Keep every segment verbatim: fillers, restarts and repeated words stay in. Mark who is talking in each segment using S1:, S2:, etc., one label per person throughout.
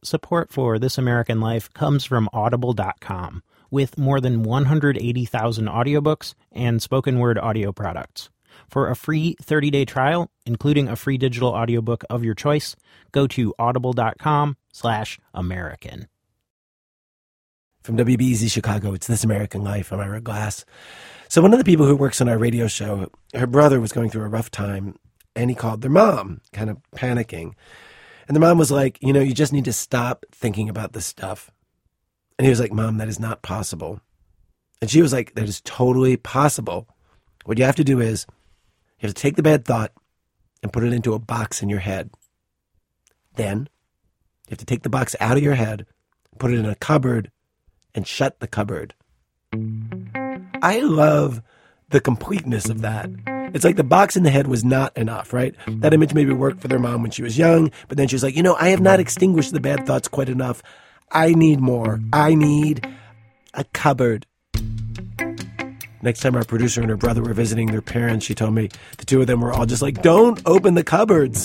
S1: support for This American Life comes from Audible dot com, with more than one hundred eighty thousand audiobooks and spoken word audio products. For a free thirty-day trial, including a free digital audiobook of your choice, go to audible dot com slash American.
S2: From W B E Z Chicago, it's This American Life. I'm Ira Glass. So one of the people who works on our radio show, her brother was going through a rough time, and he called their mom, kind of panicking. And the mom was like, you know, you just need to stop thinking about this stuff. And he was like, Mom, that is not possible. And she was like, that is totally possible. What you have to do is, you have to take the bad thought and put it into a box in your head. Then, you have to take the box out of your head, put it in a cupboard, and shut the cupboard. I love the completeness of that. It's like the box in the head was not enough, right? That image maybe worked for their mom when she was young, but then she was like, you know, I have not extinguished the bad thoughts quite enough. I need more. I need a cupboard. Next time our producer and her brother were visiting their parents, she told me the two of them were all just like, don't open the cupboards.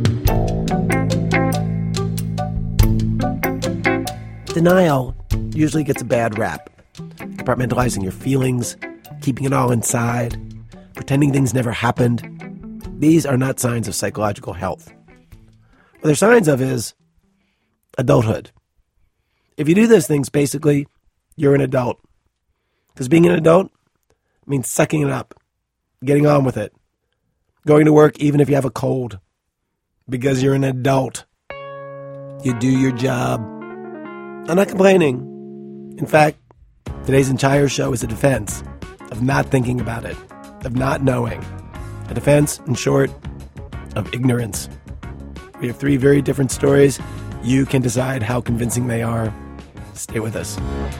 S2: Denial usually gets a bad rap. Compartmentalizing your feelings, keeping it all inside, pretending things never happened. These are not signs of psychological health. What they're signs of is adulthood. If you do those things, basically, you're an adult. Because being an adult means sucking it up, getting on with it, going to work even if you have a cold. Because you're an adult. You do your job. I'm not complaining. In fact, today's entire show is a defense of not thinking about it, of not knowing. A defense, in short, of ignorance. We have three very different stories. You can decide how convincing they are. Stay with us.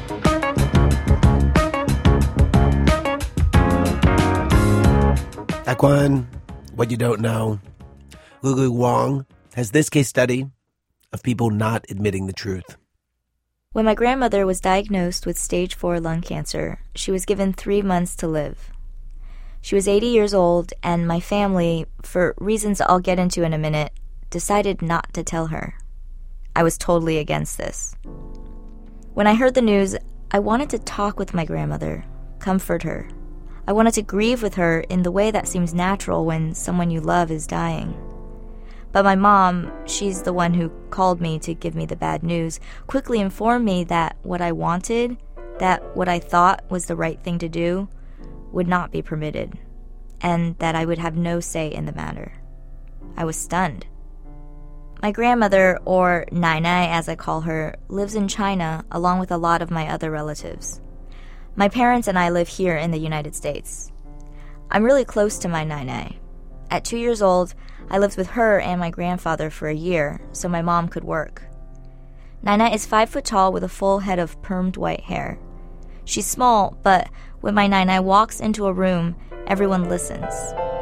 S2: Act one, what you don't know. Lulu Wong has this case study of people not admitting the truth.
S3: When my grandmother was diagnosed with stage four lung cancer, she was given three months to live. She was eighty years old, and my family, for reasons I'll get into in a minute, decided not to tell her. I was totally against this. When I heard the news, I wanted to talk with my grandmother, comfort her. I wanted to grieve with her in the way that seems natural when someone you love is dying. But my mom, she's the one who called me to give me the bad news, quickly informed me that what I wanted, that what I thought was the right thing to do, would not be permitted, and that I would have no say in the matter. I was stunned. My grandmother, or Nai Nai as I call her, lives in China along with a lot of my other relatives. My parents and I live here in the United States. I'm really close to my Nai Nai. At two years old, I lived with her and my grandfather for a year, so my mom could work. Nai Nai is five foot tall with a full head of permed white hair. She's small, but when my Nai Nai walks into a room, everyone listens.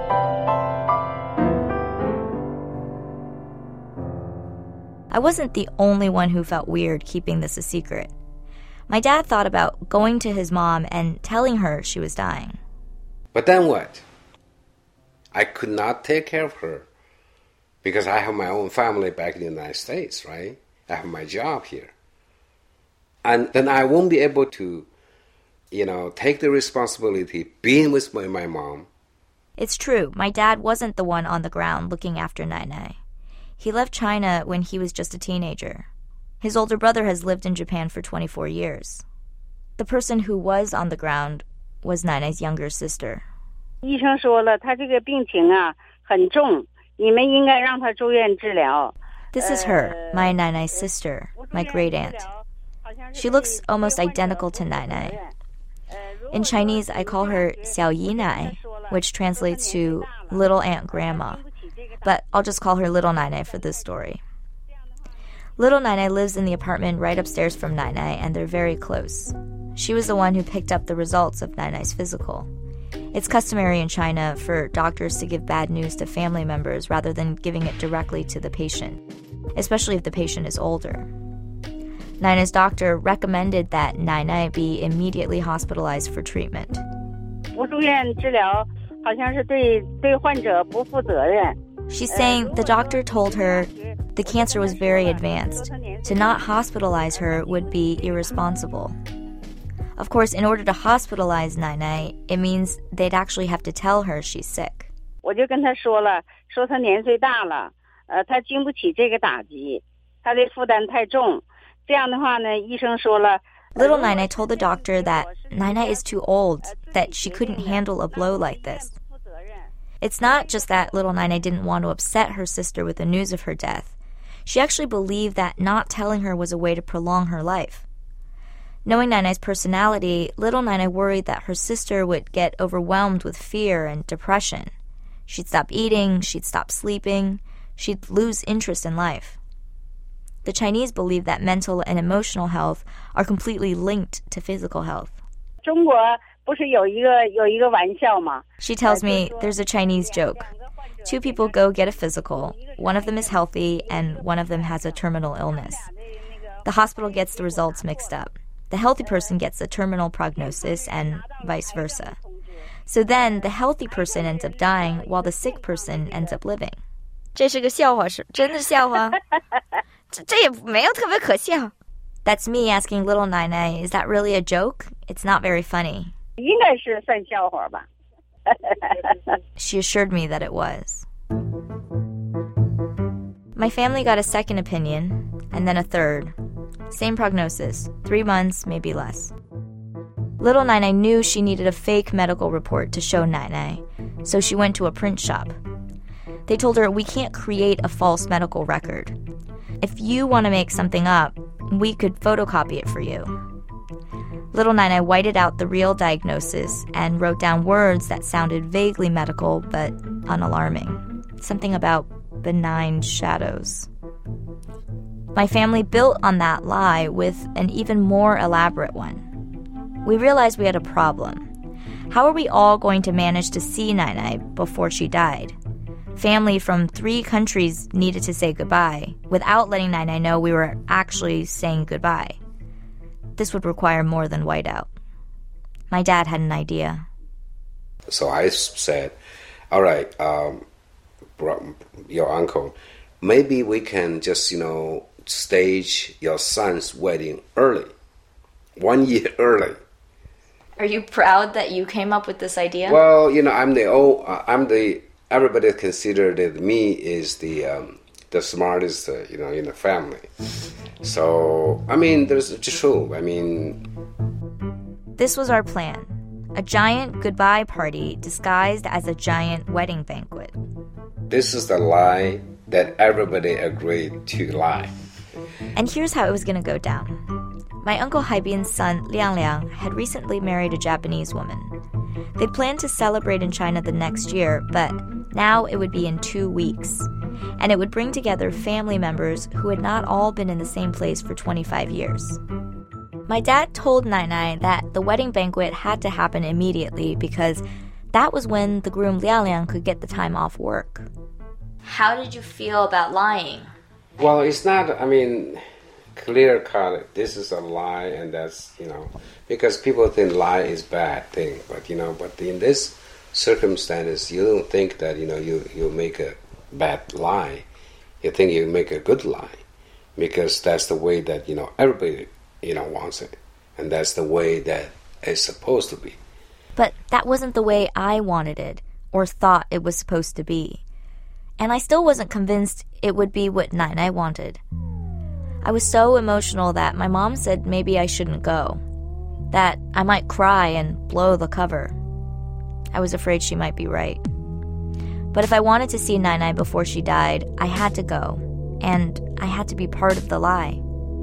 S3: I wasn't the only one who felt weird keeping this a secret. My dad thought about going to his mom and telling her she was dying.
S4: But then what? I could not take care of her because I have my own family back in the United States, right? I have my job here. And then I won't be able to, you know, take the responsibility being with my, my mom.
S3: It's true, my dad wasn't the one on the ground looking after Nai Nai. He left China when he was just a teenager. His older brother has lived in Japan for twenty-four years. The person who was on the ground was Nai Nai's younger sister.
S5: 医生说了，他这个病情啊很重，你们应该让他住院治疗。
S3: This is her, my Nai Nai's sister, my great aunt. She looks almost identical to Nai Nai. In Chinese, I call her Xiao Yi Nai, which translates to little aunt grandma. But I'll just call her Little Nai Nai for this story. Little Nai Nai lives in the apartment right upstairs from Nai Nai, and they're very close. She was the one who picked up the results of Nai Nai's physical. It's customary in China for doctors to give bad news to family members rather than giving it directly to the patient, especially if the patient is older. Nai Nai's doctor recommended that Nai Nai be immediately hospitalized for treatment.
S5: 不住院治疗好像是对对患者不负责任。
S3: She's saying the doctor told her, The cancer was very advanced. To not hospitalize her would be irresponsible. Of course, in order to hospitalize Nainai, it means they'd actually have to tell her she's sick.
S5: 我就跟她说了，说她年岁大了，呃，她经不起这个打击，她的负担太重。这样的话呢，医生说了。
S3: Little Nainai told the doctor that Nainai is too old, that she couldn't handle a blow like this. It's not just that little Nainai didn't want to upset her sister with the news of her death. She actually believed that not telling her was a way to prolong her life. Knowing Nainai's personality, little Nainai worried that her sister would get overwhelmed with fear and depression. She'd stop eating, she'd stop sleeping, she'd lose interest in life. The Chinese believe that mental and emotional health are completely linked to physical health.
S5: 中国不是有一个有一个玩笑吗?
S3: She tells me there's a Chinese joke. Two people go get a physical. One of them is healthy and one of them has a terminal illness. The hospital gets the results mixed up. The healthy person gets a terminal prognosis and vice versa. So then the healthy person ends up dying while the sick person ends up living. 这是个笑话，是真的笑话。这这也没有特别可笑。That's me asking little Nainai, is that really a joke? It's not very funny.
S5: 应该是算笑话吧。
S3: She assured me that it was. My family got a second opinion, and then a third. Same prognosis, three months, maybe less. Little Nainai knew she needed a fake medical report to show Nainai, so she went to a print shop. They told her, we can't create a false medical record. If you want to make something up, we could photocopy it for you. Little Nainai whited out the real diagnosis and wrote down words that sounded vaguely medical but unalarming. Something about benign shadows. My family built on that lie with an even more elaborate one. We realized we had a problem. How are we all going to manage to see Nainai before she died? Family from three countries needed to say goodbye without letting Nainai know we were actually saying goodbye. This would require more than whiteout. My dad had an idea.
S4: So I said, all right, um, your uncle, maybe we can just, you know, stage your son's wedding early, one year early.
S3: Are you proud that you came up with this idea?
S4: Well, you know, I'm the old, uh, I'm the, everybody considered that me is the um, the smartest, uh, you know, in the family. So, I mean, there's true. I mean...
S3: This was our plan. A giant goodbye party disguised as a giant wedding banquet.
S4: This is the lie that everybody agreed to lie.
S3: And here's how it was going to go down. My Uncle Haibin's son, Liang Liang, had recently married a Japanese woman. They planned to celebrate in China the next year, but now it would be in two weeks. And it would bring together family members who had not all been in the same place for twenty-five years. My dad told Nainai that the wedding banquet had to happen immediately because that was when the groom Liang Liang could get the time off work. How did you feel about lying?
S4: Well, it's not, I mean, clear cut. This is a lie, and that's, you know, because people think lie is bad thing, but, you know, but in this circumstances, you don't think that, you know, you, you make a bad lie. You think you make a good lie, because that's the way that, you know, everybody, you know, wants it, and that's the way that it's supposed to be.
S3: But that wasn't the way I wanted it, or thought it was supposed to be. And I still wasn't convinced it would be what Nainai wanted. I was so emotional that my mom said maybe I shouldn't go, that I might cry and blow the cover. I was afraid she might be right. But if I wanted to see Nainai before she died, I had to go, and I had to be part of the lie.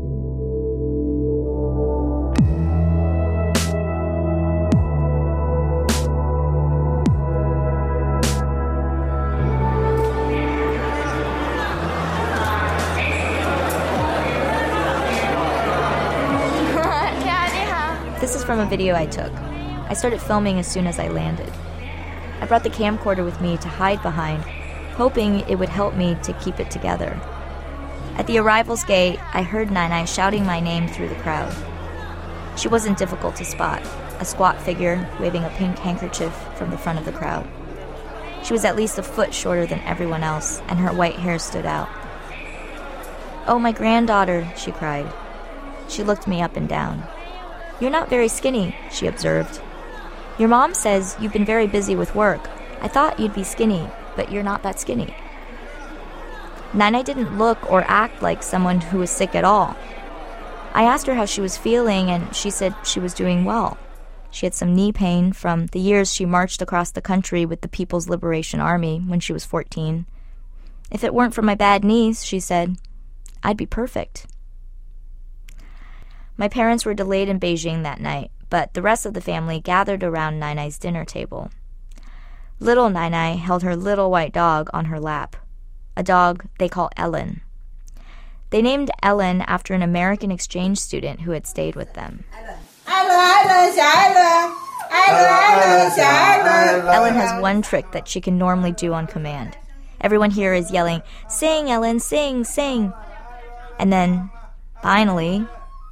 S3: This is from a video I took. I started filming as soon as I landed. I brought the camcorder with me to hide behind, hoping it would help me to keep it together. At the arrivals gate, I heard Nainai shouting my name through the crowd. She wasn't difficult to spot, a squat figure waving a pink handkerchief from the front of the crowd. She was at least a foot shorter than everyone else, and her white hair stood out. "Oh, my granddaughter," she cried. She looked me up and down. "You're not very skinny," she observed. "Your mom says you've been very busy with work. I thought you'd be skinny, but you're not that skinny." Nainai didn't look or act like someone who was sick at all. I asked her how she was feeling, and she said she was doing well. She had some knee pain from the years she marched across the country with the People's Liberation Army when she was fourteen. "If it weren't for my bad knees," she said, "I'd be perfect." My parents were delayed in Beijing that night, but the rest of the family gathered around Nainai's dinner table. Little Nainai held her little white dog on her lap, a dog they call Ellen. They named Ellen after an American exchange student who had stayed with them. Ellen has one trick that she can normally do on command. Everyone here is yelling, "Sing, Ellen, sing, sing." And then, finally...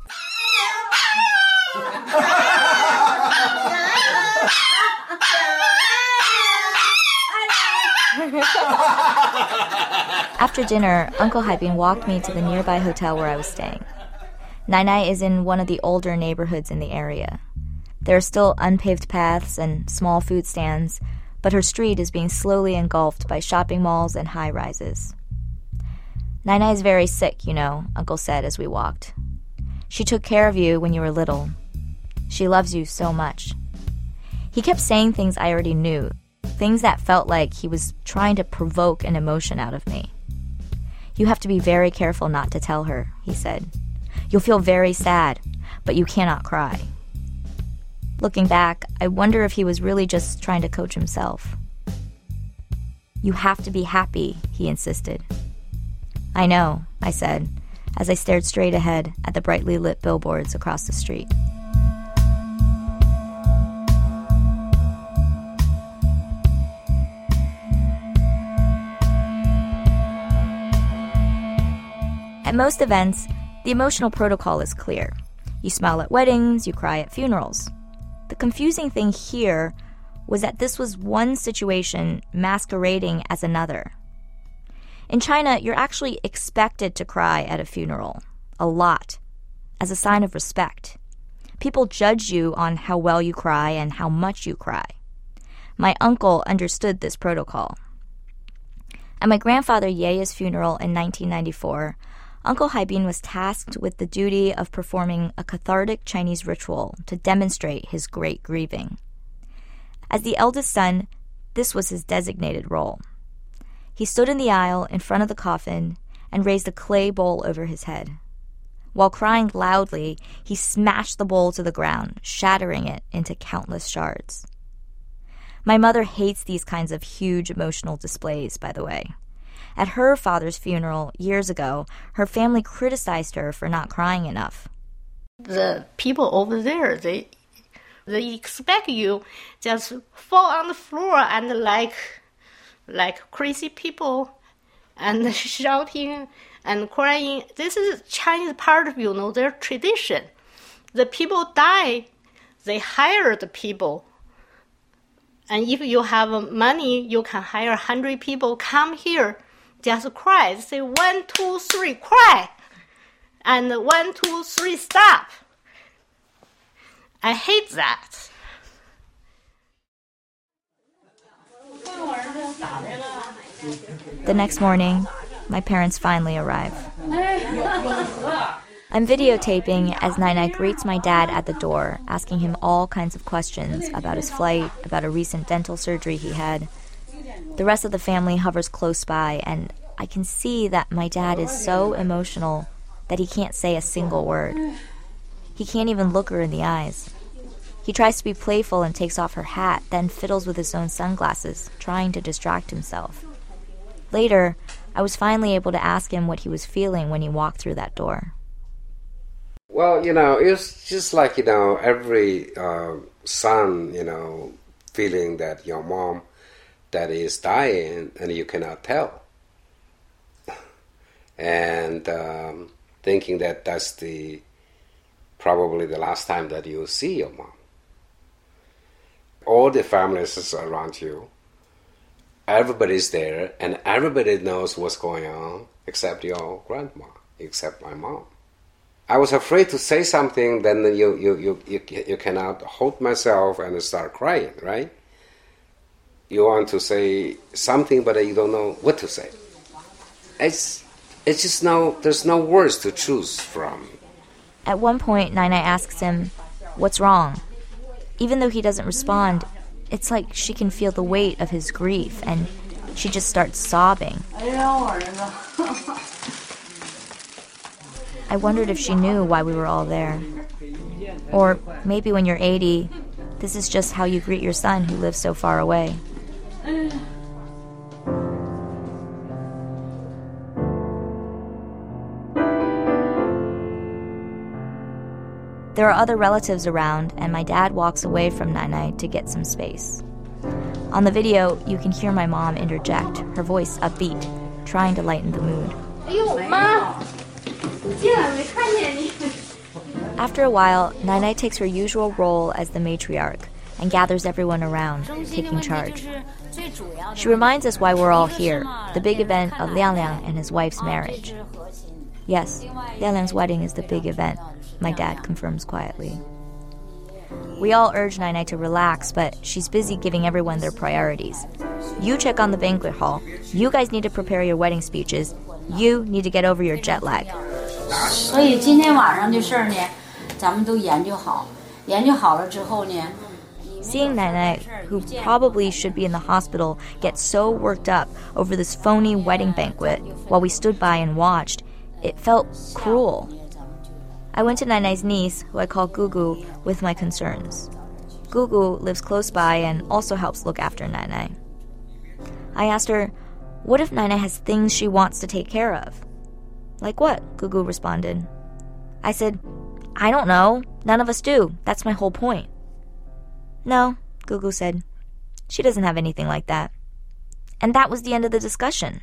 S3: After dinner, Uncle Haibin walked me to the nearby hotel where I was staying. Nainai is in one of the older neighborhoods in the area. There are still unpaved paths and small food stands, but her street is being slowly engulfed by shopping malls and high-rises. "Nainai is very sick, you know," Uncle said as we walked. "She took care of you when you were little. She loves you so much." He kept saying things I already knew, things that felt like he was trying to provoke an emotion out of me. "You have to be very careful not to tell her," he said. "You'll feel very sad, but you cannot cry." Looking back, I wonder if he was really just trying to coach himself. "You have to be happy," he insisted. "I know," I said, as I stared straight ahead at the brightly lit billboards across the street. At most events, the emotional protocol is clear. You smile at weddings, you cry at funerals. The confusing thing here was that this was one situation masquerading as another. In China, you're actually expected to cry at a funeral, a lot, as a sign of respect. People judge you on how well you cry and how much you cry. My uncle understood this protocol. At my grandfather Ye's funeral in nineteen ninety-four, Uncle Haibin was tasked with the duty of performing a cathartic Chinese ritual to demonstrate his great grieving. As the eldest son, this was his designated role. He stood in the aisle in front of the coffin and raised a clay bowl over his head. While crying loudly, he smashed the bowl to the ground, shattering it into countless shards. My mother hates these kinds of huge emotional displays, by the way. At her father's funeral years ago, her family criticized her for not crying enough.
S6: The people over there, they they expect you just fall on the floor and like like crazy people and shouting and crying. This is Chinese part of, you know, their tradition. The people die, they hire the people. And if you have money, you can hire one hundred people, come here. Just cry. Say one, two, three, cry. And one, two, three, stop. I hate that.
S3: The next morning, my parents finally arrive. I'm videotaping as Nainai greets my dad at the door, asking him all kinds of questions about his flight, about a recent dental surgery he had. The rest of the family hovers close by, and I can see that my dad is so emotional that he can't say a single word. He can't even look her in the eyes. He tries to be playful and takes off her hat, then fiddles with his own sunglasses, trying to distract himself. Later, I was finally able to ask him what he was feeling when he walked through that door.
S4: Well, you know, it's just like, you know, every uh, son, you know, feeling that your mom that is dying and you cannot tell. And um, thinking that that's the probably the last time that you'll see your mom. All the families around you, everybody's there, and everybody knows what's going on except your grandma. except my mom. I was afraid to say something, then you, you, you, you, you cannot hold myself and start crying, right? You want to say something, but you don't know what to say. It's, it's just no, there's no words to choose from.
S3: At one point, Nai Nai asks him, "What's wrong?" Even though he doesn't respond, it's like she can feel the weight of his grief, and she just starts sobbing. I wondered if she knew why we were all there. Or maybe when you're eighty, this is just how you greet your son who lives so far away. There are other relatives around, and my dad walks away from Nai Nai to get some space. On the video, you can hear my mom interject, her voice upbeat, trying to lighten the mood. After a while, Nai Nai takes her usual role as the matriarch and gathers everyone around, taking charge. She reminds us why we're all here, the big event of Liang Liang and his wife's marriage. Yes, Liang Liang's wedding is the big event, my dad confirms quietly. We all urge Nai Nai to relax, but she's busy giving everyone their priorities. You check on the banquet hall. You guys need to prepare your wedding speeches. You need to get over your jet lag. Seeing Nai Nai, who probably should be in the hospital, get so worked up over this phony wedding banquet while we stood by and watched, it felt cruel. I went to Nai Nai's niece, who I call Gugu, with my concerns. Gugu lives close by and also helps look after Nai Nai. I asked her, what if Nai Nai has things she wants to take care of? Like what? Gugu responded. I said, I don't know. None of us do. That's my whole point. No, Gugu said. She doesn't have anything like that. And that was the end of the discussion.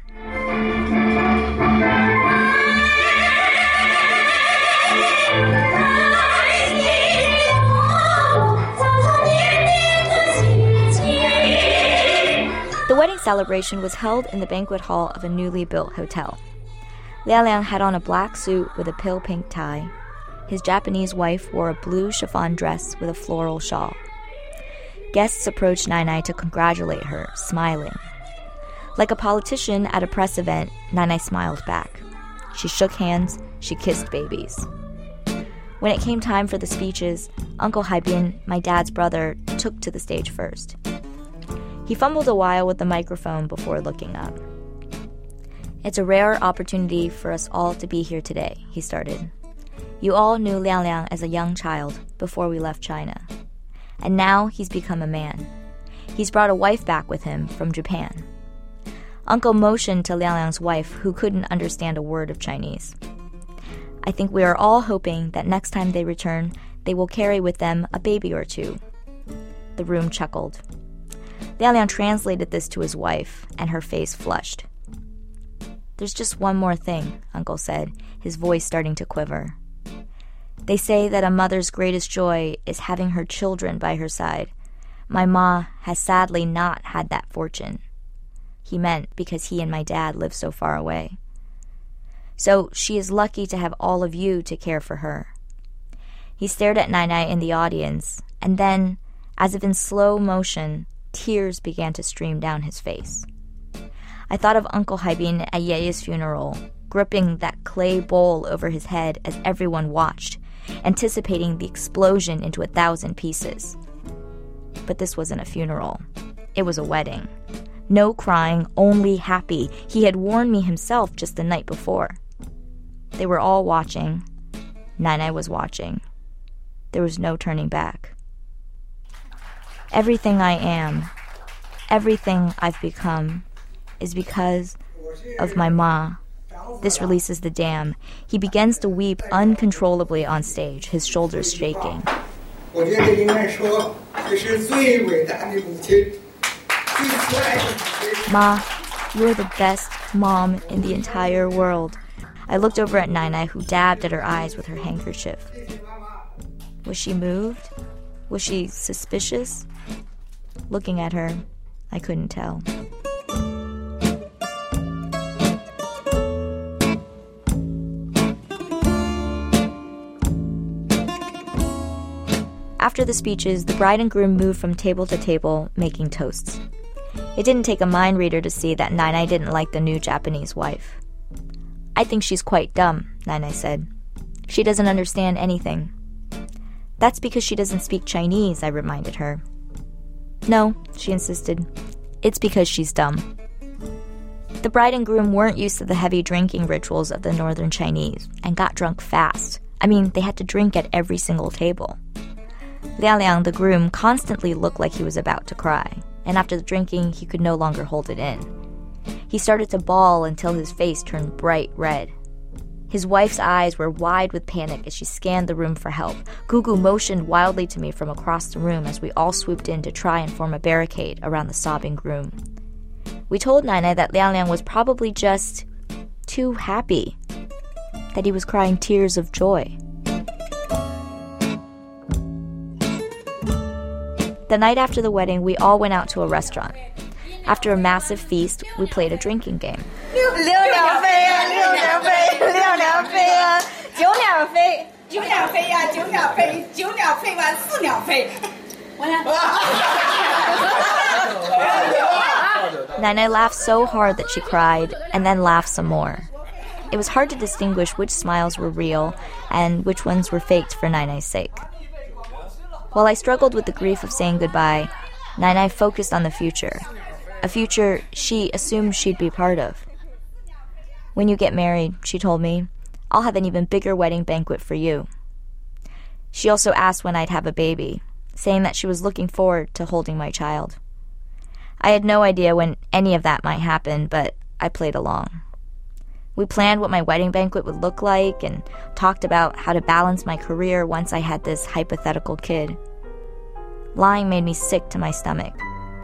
S3: The wedding celebration was held in the banquet hall of a newly built hotel. Liang Liang had on a black suit with a pale pink tie. His Japanese wife wore a blue chiffon dress with a floral shawl. Guests approached Nai Nai to congratulate her, smiling. Like a politician at a press event, Nai Nai smiled back. She shook hands, she kissed babies. When it came time for the speeches, Uncle Haibin, my dad's brother, took to the stage first. He fumbled a while with the microphone before looking up. It's a rare opportunity for us all to be here today, he started. You all knew Liang Liang as a young child before we left China. And now he's become a man. He's brought a wife back with him from Japan. Uncle motioned to Liang Liang's wife, who couldn't understand a word of Chinese. I think we are all hoping that next time they return, they will carry with them a baby or two. The room chuckled. Liang Liang translated this to his wife, and her face flushed. There's just one more thing, Uncle said, his voice starting to quiver. They say that a mother's greatest joy is having her children by her side. My ma has sadly not had that fortune. He meant because he and my dad live so far away. So she is lucky to have all of you to care for her. He stared at Nai Nai in the audience, and then, as if in slow motion, tears began to stream down his face. I thought of Uncle Haibin at Yeye's funeral, gripping that clay bowl over his head as everyone watched, anticipating the explosion into a thousand pieces. But this wasn't a funeral. It was a wedding. No crying, only happy. He had warned me himself just the night before. They were all watching. Nai Nai was watching. There was no turning back. Everything I am, everything I've become, is because of my ma. This releases the dam. He begins to weep uncontrollably on stage, his shoulders shaking. Ma, you're the best mom in the entire world. I looked over at Nai Nai, who dabbed at her eyes with her handkerchief. Was she moved? Was she suspicious? Looking at her, I couldn't tell. After the speeches, the bride and groom moved from table to table, making toasts. It didn't take a mind reader to see that Nainai didn't like the new Japanese wife. "I think she's quite dumb," Nainai said. "She doesn't understand anything." "That's because she doesn't speak Chinese," I reminded her. "No," she insisted. "It's because she's dumb." The bride and groom weren't used to the heavy drinking rituals of the northern Chinese and got drunk fast. I mean, they had to drink at every single table. Liang Liang, the groom, constantly looked like he was about to cry, and after the drinking, he could no longer hold it in. He started to bawl until his face turned bright red. His wife's eyes were wide with panic as she scanned the room for help. Gugu motioned wildly to me from across the room as we all swooped in to try and form a barricade around the sobbing groom. We told Nainai that Liang Liang was probably just too happy, that he was crying tears of joy. The night after the wedding, we all went out to a restaurant. After a massive feast, we played a drinking game. Nainai laughed so hard that she cried, and then laughed some more. It was hard to distinguish which smiles were real and which ones were faked for Nainai's sake. While I struggled with the grief of saying goodbye, Nainai focused on the future, a future she assumed she'd be part of. "When you get married," she told me, "I'll have an even bigger wedding banquet for you." She also asked when I'd have a baby, saying that she was looking forward to holding my child. I had no idea when any of that might happen, but I played along. We planned what my wedding banquet would look like and talked about how to balance my career once I had this hypothetical kid. Lying made me sick to my stomach.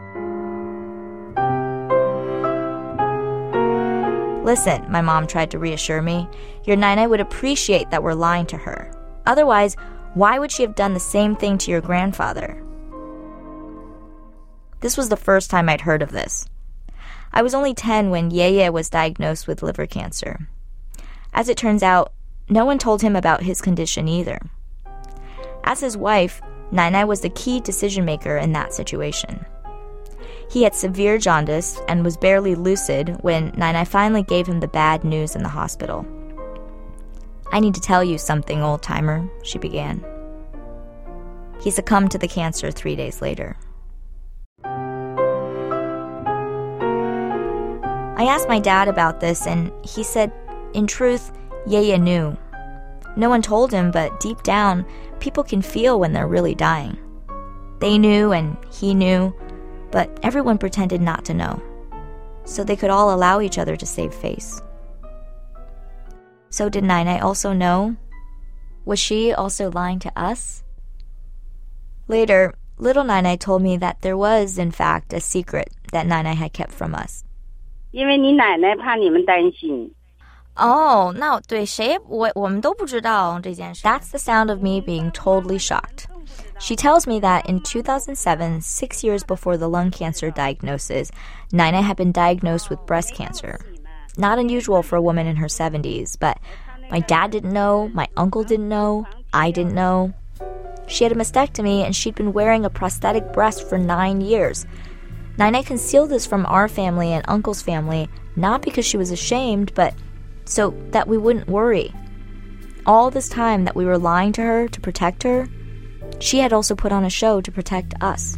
S3: "Listen," my mom tried to reassure me, "your Nainai would appreciate that we're lying to her. Otherwise, why would she have done the same thing to your grandfather?" This was the first time I'd heard of this. I was only ten when Ye-Ye was diagnosed with liver cancer. As it turns out, no one told him about his condition either. As his wife, Nainai was the key decision-maker in that situation. He had severe jaundice and was barely lucid when Nainai finally gave him the bad news in the hospital. "I need to tell you something, old-timer," she began. He succumbed to the cancer three days later. I asked my dad about this, and he said, in truth, Ye-Ye knew. No one told him, but deep down, people can feel when they're really dying. They knew and he knew, but everyone pretended not to know, so they could all allow each other to save face. So did Nainai also know? Was she also lying to us? Later, little Nainai told me that there was, in fact, a secret that Nainai had kept from us.
S5: 因为你奶奶怕你们担心。
S3: Oh, 那对谁我我们都不知道这件事。That's the sound of me being totally shocked. She tells me that in two thousand seven, six years before the lung cancer diagnosis, Nainai had been diagnosed with breast cancer. Not unusual for a woman in her seventies, but my dad didn't know, my uncle didn't know, I didn't know. She had a mastectomy and she'd been wearing a prosthetic breast for nine years. Nainai concealed this from our family and uncle's family, not because she was ashamed, but so that we wouldn't worry. All this time that we were lying to her to protect her, she had also put on a show to protect us.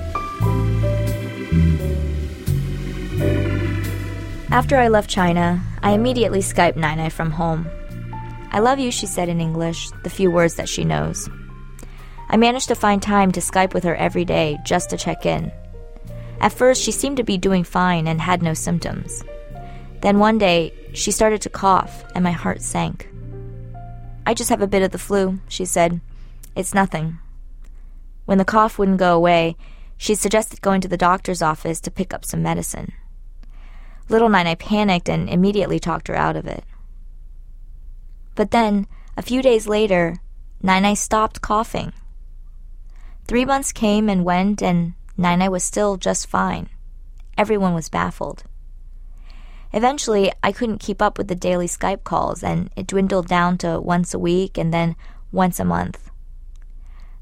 S3: After I left China, I immediately Skyped Nainai from home. "I love you," she said in English, the few words that she knows. I managed to find time to Skype with her every day just to check in. At first, she seemed to be doing fine and had no symptoms. Then one day, she started to cough, and my heart sank. "I just have a bit of the flu," she said. "It's nothing." When the cough wouldn't go away, she suggested going to the doctor's office to pick up some medicine. Little Nainai panicked and immediately talked her out of it. But then, a few days later, Nainai stopped coughing. Three months came and went, and Nainai was still just fine. Everyone was baffled. Eventually, I couldn't keep up with the daily Skype calls, and it dwindled down to once a week and then once a month.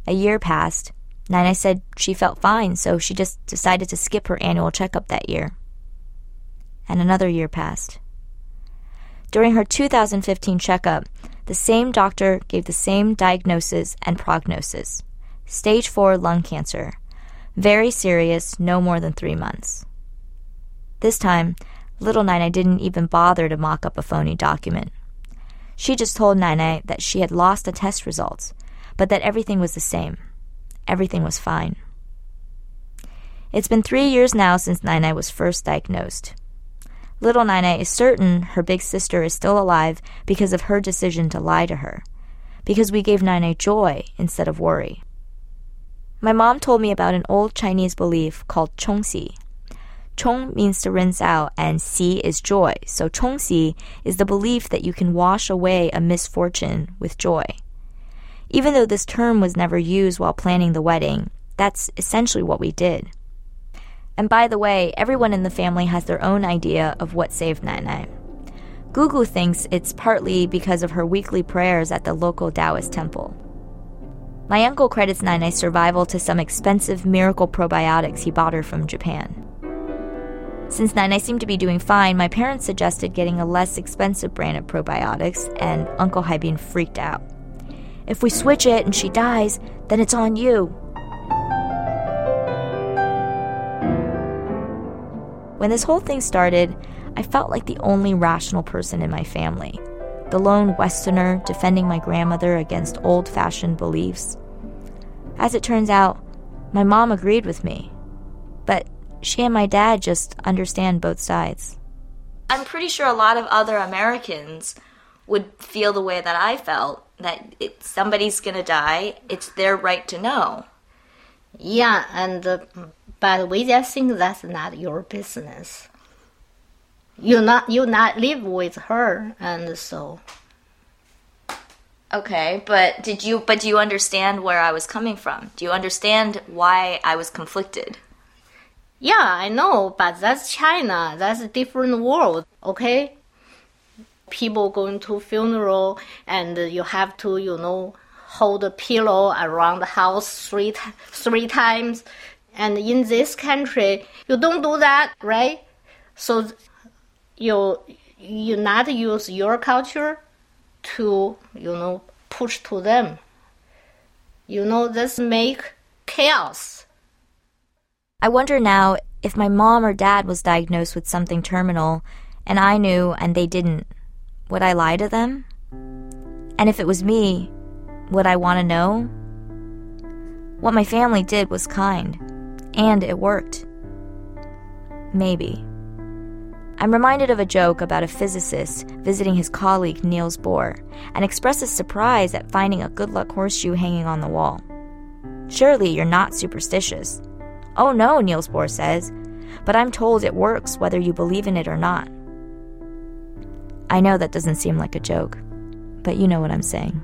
S3: A year passed. Nainai said she felt fine, so she just decided to skip her annual checkup that year. And another year passed. During her two thousand fifteen checkup, the same doctor gave the same diagnosis and prognosis. Stage four lung cancer. Very serious, no more than three months. This time, little Nainai didn't even bother to mock up a phony document. She just told Nainai that she had lost the test results, but that everything was the same. Everything was fine. It's been three years now since Nainai was first diagnosed. Little Nainai is certain her big sister is still alive because of her decision to lie to her, because we gave Nainai joy instead of worry. My mom told me about an old Chinese belief called chongxi. Chong means to rinse out, and xi is joy, so chongxi is the belief that you can wash away a misfortune with joy. Even though this term was never used while planning the wedding, that's essentially what we did. And by the way, everyone in the family has their own idea of what saved Nainai. Gugu thinks it's partly because of her weekly prayers at the local Taoist temple. My uncle credits Nainai's survival to some expensive miracle probiotics he bought her from Japan. Since Nainai seemed to be doing fine, my parents suggested getting a less expensive brand of probiotics, and Uncle Haibin freaked out. If we switch it and she dies, then it's on you. When this whole thing started, I felt like the only rational person in my family, the lone Westerner defending my grandmother against old-fashioned beliefs. As it turns out, my mom agreed with me, but she and my dad just understand both sides. I'm pretty sure a lot of other Americans would feel the way that I felt, that if somebody's going to die, it's their right to know.
S6: Yeah, and uh, but we just think that's not your business. You not you not live with her, and so.
S3: Okay, but did you but do you understand where I was coming from? Do you understand why I was conflicted?
S6: Yeah, I know, but that's China. That's a different world, okay? People going to funeral, and you have to, you know, hold a pillow around the house three three times. And in this country, you don't do that, right? So you you not use your culture to, you know, push to them. You know, this make chaos.
S3: I wonder now if my mom or dad was diagnosed with something terminal, and I knew and they didn't, would I lie to them? And if it was me, would I want to know? What my family did was kind, and it worked. Maybe. I'm reminded of a joke about a physicist visiting his colleague Niels Bohr and expresses surprise at finding a good luck horseshoe hanging on the wall. Surely you're not superstitious. Oh no, Niels Bohr says, but I'm told it works whether you believe in it or not. I know that doesn't seem like a joke, but you know what I'm saying.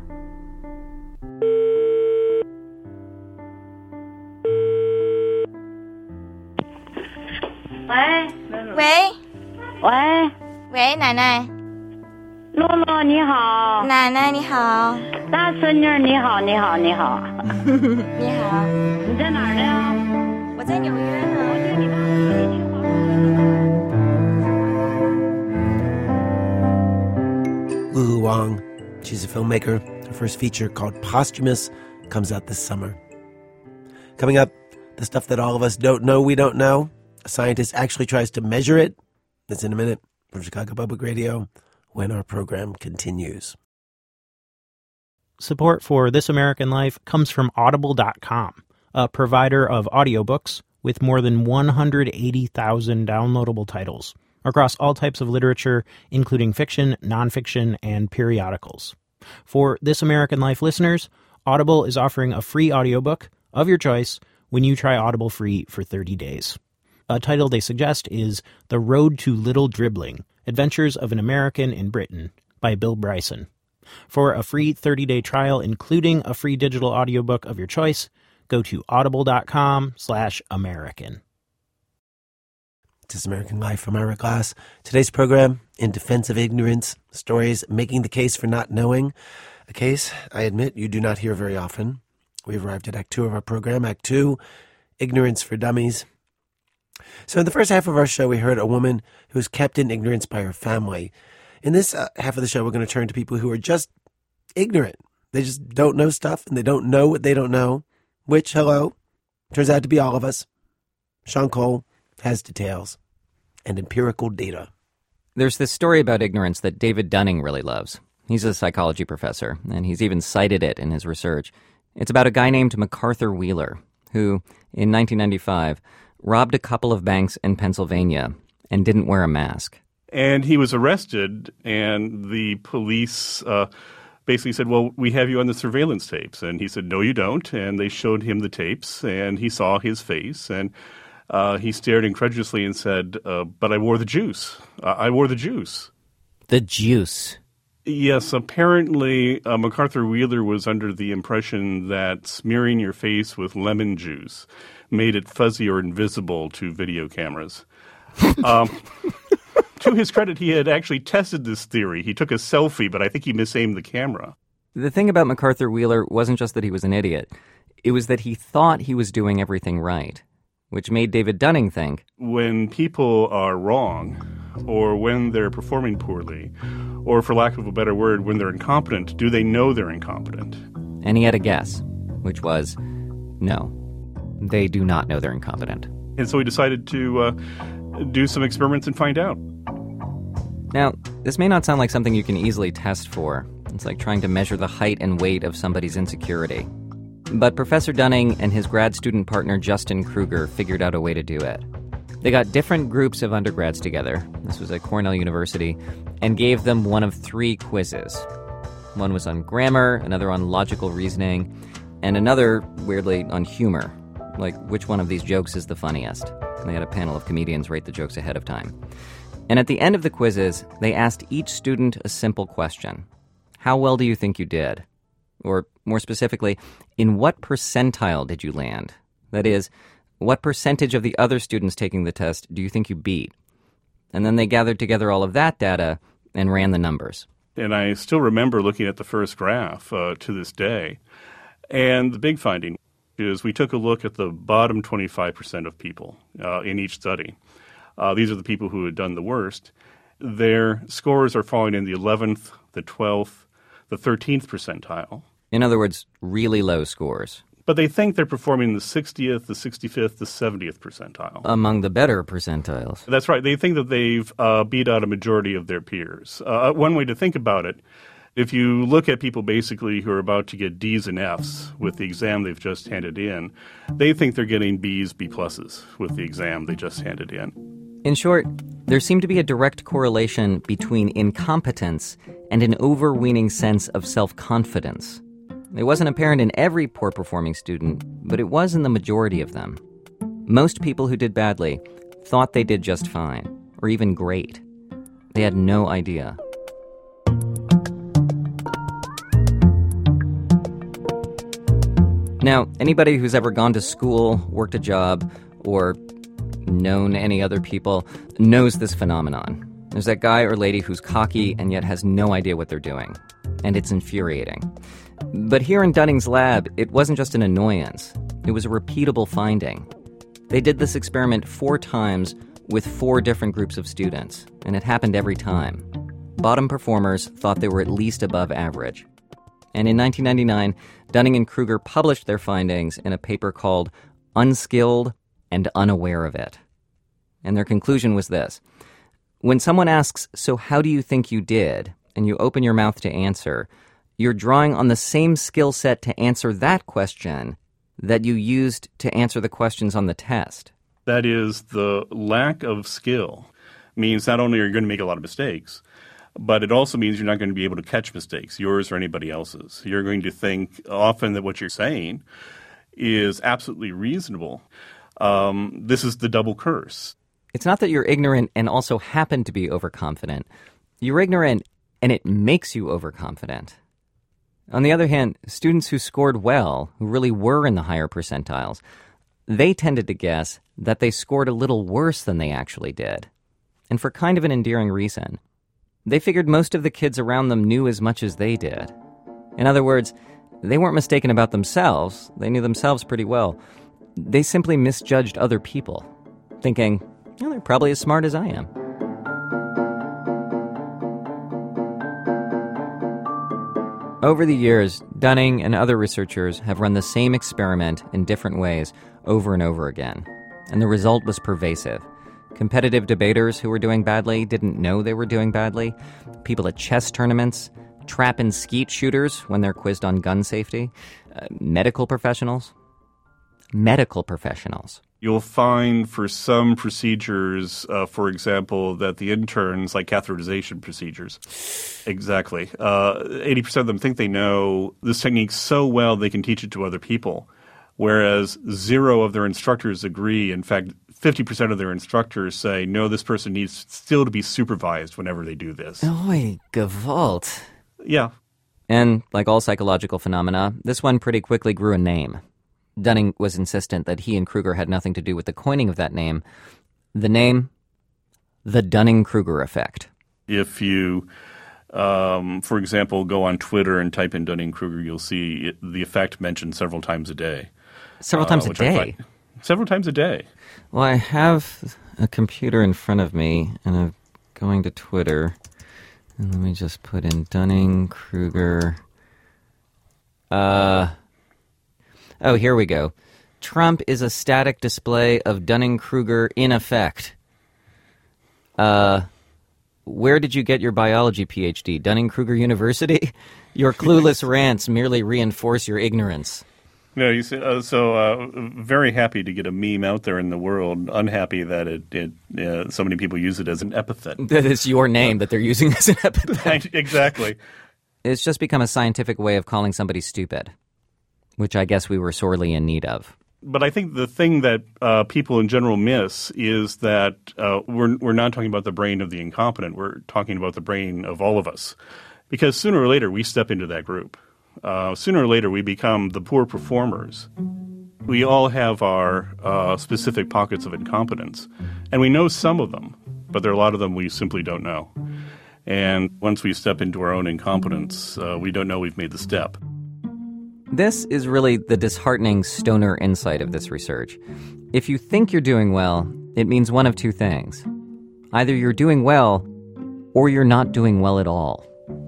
S5: 喂
S3: 喂
S5: 喂，
S3: 喂，奶奶，
S5: 露露你好，
S3: 奶奶你好，
S5: 大孙女儿你好，你好，你好，
S3: 你好，
S5: 你在哪儿呢？
S3: 我在纽约呢。
S5: 我听你爸爸去华盛顿。
S2: Lulu Wang, she's a filmmaker. Her first feature, called Posthumous, comes out this summer. Coming up, the stuff that all of us don't know we don't know. A scientist actually tries to measure it. That's in a minute from Chicago Public Radio when our program continues.
S1: Support for This American Life comes from Audible dot com, a provider of audiobooks with more than one hundred eighty thousand downloadable titles across all types of literature, including fiction, nonfiction, and periodicals. For This American Life listeners, Audible is offering a free audiobook of your choice when you try Audible free for thirty days. A title they suggest is The Road to Little Dribbling, Adventures of an American in Britain by Bill Bryson. For a free thirty-day trial, including a free digital audiobook of your choice, go to audible.com slash American.
S2: This American Life from Ira Glass. Today's program, In Defense of Ignorance, stories making the case for not knowing. A case, I admit, you do not hear very often. We've arrived at Act Two of our program. Act Two, Ignorance for Dummies. So in the first half of our show, we heard a woman who was kept in ignorance by her family. In this uh, half of the show, we're going to turn to people who are just ignorant. They just don't know stuff, and they don't know what they don't know, which, hello, turns out to be all of us. Sean Cole has details and empirical data.
S7: There's this story about ignorance that David Dunning really loves. He's a psychology professor, and he's even cited it in his research. It's about a guy named MacArthur Wheeler, who, in nineteen ninety-five, robbed a couple of banks in Pennsylvania and didn't wear a mask.
S8: And he was arrested, and the police uh, basically said, well, we have you on the surveillance tapes. And he said, no, you don't. And they showed him the tapes, and he saw his face, and uh, he stared incredulously and said, uh, but I wore the juice. Uh, I wore the juice.
S7: The juice.
S8: Yes, apparently uh, MacArthur Wheeler was under the impression that smearing your face with lemon juice made it fuzzy or invisible to video cameras. Um, to his credit, he had actually tested this theory. He took a selfie, but I think he misaimed the camera.
S7: The thing about MacArthur Wheeler wasn't just that he was an idiot. It was that he thought he was doing everything right, which made David Dunning think,
S8: when people are wrong, or when they're performing poorly, or for lack of a better word, when they're incompetent, do they know they're incompetent?
S7: And he had a guess, which was, no, they do not know they're incompetent.
S8: And so he decided to uh, do some experiments and find out.
S7: Now, this may not sound like something you can easily test for. It's like trying to measure the height and weight of somebody's insecurity. But Professor Dunning and his grad student partner Justin Kruger figured out a way to do it. They got different groups of undergrads together, this was at Cornell University, and gave them one of three quizzes. One was on grammar, another on logical reasoning, and another, weirdly, on humor. Like, which one of these jokes is the funniest? And they had a panel of comedians rate the jokes ahead of time. And at the end of the quizzes, they asked each student a simple question. How well do you think you did? Or, more specifically, in what percentile did you land? That is, what percentage of the other students taking the test do you think you beat? And then they gathered together all of that data and ran the numbers.
S8: And I still remember looking at the first graph uh, to this day. And the big finding is we took a look at the bottom twenty-five percent of people uh, in each study. Uh, these are the people who had done the worst. Their scores are falling in the eleventh, the twelfth, the thirteenth percentile.
S7: In other words, really low scores.
S8: But they think they're performing the sixtieth, the sixty-fifth, the seventieth percentile.
S7: Among the better percentiles.
S8: That's right. They think that they've uh, beat out a majority of their peers. Uh, one way to think about it, if you look at people basically who are about to get D's and F's with the exam they've just handed in, they think they're getting B's, B pluses with the exam they just handed in.
S7: In short, there seemed to be a direct correlation between incompetence and an overweening sense of self-confidence. It wasn't apparent in every poor-performing student, but it was in the majority of them. Most people who did badly thought they did just fine, or even great. They had no idea. Now, anybody who's ever gone to school, worked a job, or known any other people knows this phenomenon. There's that guy or lady who's cocky and yet has no idea what they're doing. And it's infuriating. But here in Dunning's lab, it wasn't just an annoyance. It was a repeatable finding. They did this experiment four times with four different groups of students, and it happened every time. Bottom performers thought they were at least above average. And in nineteen ninety-nine, Dunning and Kruger published their findings in a paper called Unskilled and Unaware of It. And their conclusion was this. When someone asks, so how do you think you did, and you open your mouth to answer, you're drawing on the same skill set to answer that question that you used to answer the questions on the test.
S8: That is, the lack of skill means not only are you going to make a lot of mistakes, but it also means you're not going to be able to catch mistakes, yours or anybody else's. You're going to think often that what you're saying is absolutely reasonable. Um, this is the double curse.
S7: It's not that you're ignorant and also happen to be overconfident. You're ignorant and it makes you overconfident. On the other hand, students who scored well, who really were in the higher percentiles, they tended to guess that they scored a little worse than they actually did. And for kind of an endearing reason. They figured most of the kids around them knew as much as they did. In other words, They weren't mistaken about themselves. They knew themselves pretty well. They simply misjudged other people, thinking, well, they're probably as smart as I am. Over the years, Dunning and other researchers have run the same experiment in different ways over and over again, and the result was pervasive. Competitive debaters who were doing badly didn't know they were doing badly. People at chess tournaments, trap and skeet shooters when they're quizzed on gun safety, uh, medical professionals. Medical professionals.
S8: You'll find for some procedures, uh, for example, that the interns, like catheterization procedures, exactly, uh, eighty percent of them think they know this technique so well they can teach it to other people, whereas zero of their instructors agree. In fact, fifty percent of their instructors say, no, this person needs still to be supervised whenever they do this.
S7: Oi, Gewalt.
S8: Yeah.
S7: And like all psychological phenomena, this one pretty quickly grew a name. Dunning was insistent that he and Kruger had nothing to do with the coining of that name. The name, the Dunning-Kruger effect.
S8: If you, um, for example, go on Twitter and type in Dunning-Kruger, you'll see it, the effect mentioned several times a day.
S7: Several times
S8: uh,
S7: a day?
S8: Find, several times a day.
S7: Well, I have a computer in front of me, and I'm going to Twitter. And let me just put in Dunning-Kruger. Uh... Oh, here we go. Trump is a static display of Dunning-Kruger in effect. Uh, where did you get your biology P H D? Dunning-Kruger University? Your clueless rants merely reinforce your ignorance.
S8: No, you see, uh, so uh, very happy to get a meme out there in the world. Unhappy that it, it uh, so many people use it as an epithet.
S7: That is your name that they're using as an epithet.
S8: Exactly.
S7: It's just become a scientific way of calling somebody stupid, which I guess we were sorely in need of.
S8: But I think the thing that uh, people in general miss is that uh, we're we're not talking about the brain of the incompetent. We're talking about the brain of all of us. Because sooner or later, we step into that group. Uh, sooner or later, we become the poor performers. We all have our uh, specific pockets of incompetence. And we know some of them, but there are a lot of them we simply don't know. And once we step into our own incompetence, uh, we don't know we've made the step.
S7: This is really the disheartening stoner insight of this research. If you think you're doing well, it means one of two things. Either you're doing well, or you're not doing well at all.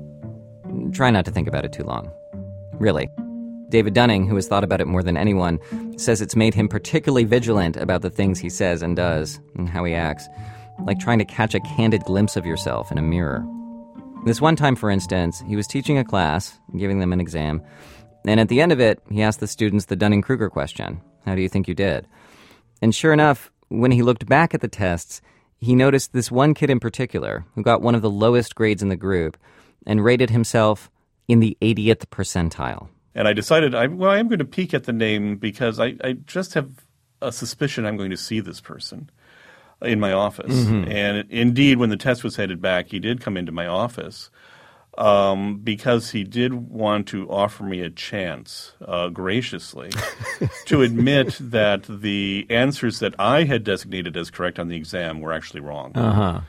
S7: Try not to think about it too long. Really. David Dunning, who has thought about it more than anyone, says it's made him particularly vigilant about the things he says and does, and how he acts, like trying to catch a candid glimpse of yourself in a mirror. This one time, for instance, he was teaching a class, giving them an exam, and at the end of it, he asked the students the Dunning-Kruger question. How do you think you did? And sure enough, when he looked back at the tests, he noticed this one kid in particular who got one of the lowest grades in the group and rated himself in the eightieth percentile.
S8: And I decided, I, well, I'm going to peek at the name because I, I just have a suspicion I'm going to see this person in my office. Mm-hmm. And indeed, when the test was headed back, he did come into my office. Um, because he did want to offer me a chance, uh, graciously, to admit that the answers that I had designated as correct on the exam were actually wrong.
S7: Uh-huh.